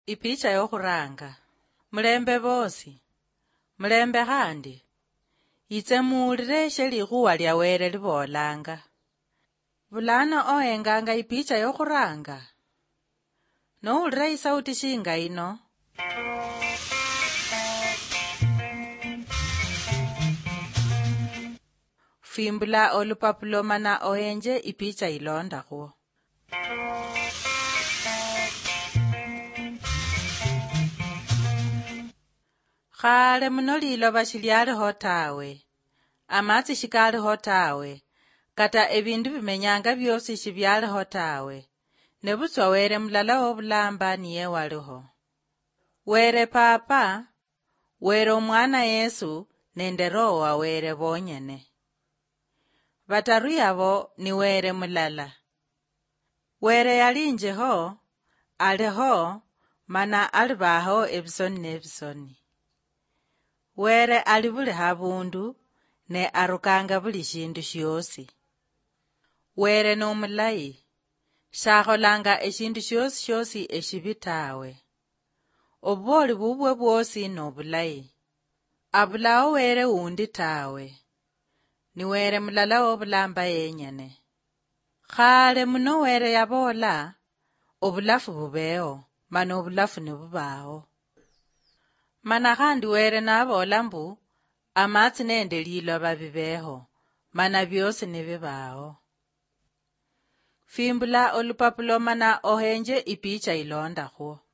Ipicha yokhuranga. Mulembe bosi. Mulembe khandi. Itse muulire likhuwa lya Wele libolanga. Bulano ohenganga ipicha yokhuranga. Noulire isauti shinga ino. Fimbula olupapulo mana ohenje ipicha ilondakho. Khale muno liloba shilialiho tawe. Amatsi shikaliho tawe. Kata ebindu bimenyanga byosi shibyaliho tawe. Nebutswa Wele mulala wobulamba niye waliho. Wele Papa, Wele Omwana Yesu, nende Roho wa Wele bonyene. Bataru yabo ni Wele mulala. Wele yalinjeho, aliho, mana alibaho ebisoni nebisoni. Wele ali buli habundu, ne arukanga buli shindu shyosi. Wele no mulayi. Shakholanga eshindu shosi eshibitawe. Obwoli bubwe bwosi no bulayi. Abulao Wele undi tawe. Ni Wele mulala wobulamba yenyene. Khale muno Wele yabola, obulafu bubeo, mana obulafu nibubaho. Mana khandi Wele nabola mbu, amatsi nende liloba bibeho, mana byosi nibibaho. Fimbula olupapulo mana ohenje ipicha ilondakho.